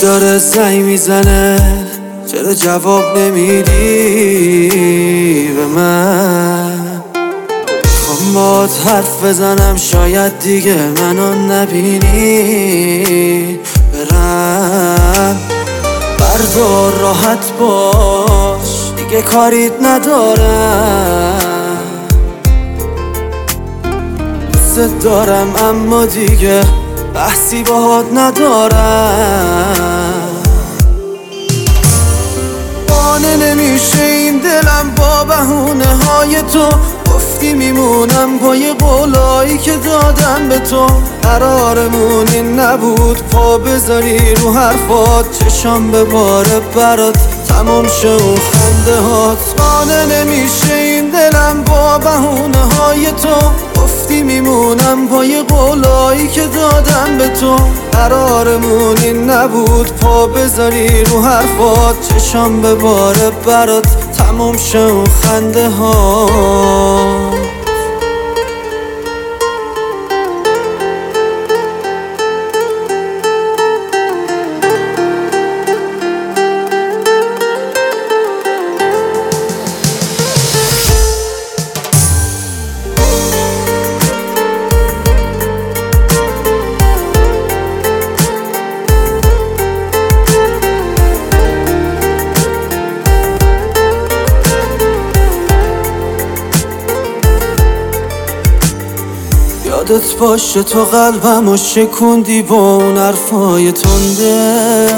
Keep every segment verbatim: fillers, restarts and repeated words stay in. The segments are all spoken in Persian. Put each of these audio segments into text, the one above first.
داره زنگ میزنه، چرا جواب نمیدی به من؟ میخوام باهات حرف بزنم، شاید دیگه منو نبینی. برم بردار راحت باش، دیگه کاریت ندارم. دوست دارم اما دیگه بحثی باهات ندارم. قانع نمیشه این دلم با بهونه های تو، گفتی میمونم پای قولایی که دادم به تو. قرارمون این نبود پا بذاری رو حرفات، چشام به باره برات تمام شه و خنده هات. قانع نمیشه این دلم با بهونه های تو، گفتی میمونم پای قولایی که دادم به تو. قرارمون این نبود پا بذاری رو حرفات، چشام به باره برات تمام شه و خنده هات. یادت باشه تو قلبمو شکوندی با اون حرفای تندت.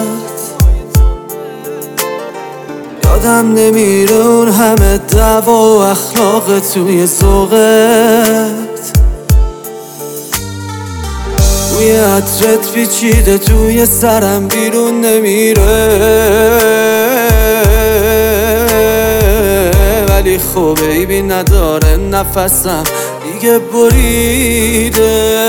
یادم نمیره اون همه دعوا و اخلاق توی ذوقت. بوی عطرت پیچیده توی سرم بیرون نمیره، ولی خب عیبی نداره نفسم دیگه بریده.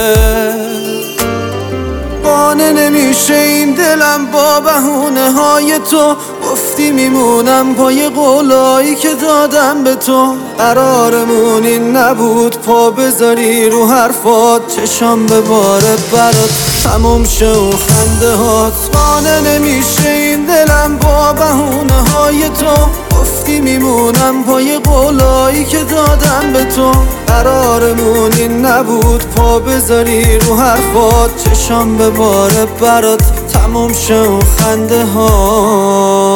قانع نمیشه این دلم با بهونه های تو، گفتی میمونم پای قولایی که دادم به تو. قرارمون این نبود پا بذاری رو حرفات، چشام به باره برات تموم شه و خنده هات. قانع نمیشه این دلم با بهونه های تو، گفتی میمونم پای قولایی که دادم به تو. قرارمون این نبود پا بذاری رو حرفات، چشام به باره برات تموم شه و خنده ها.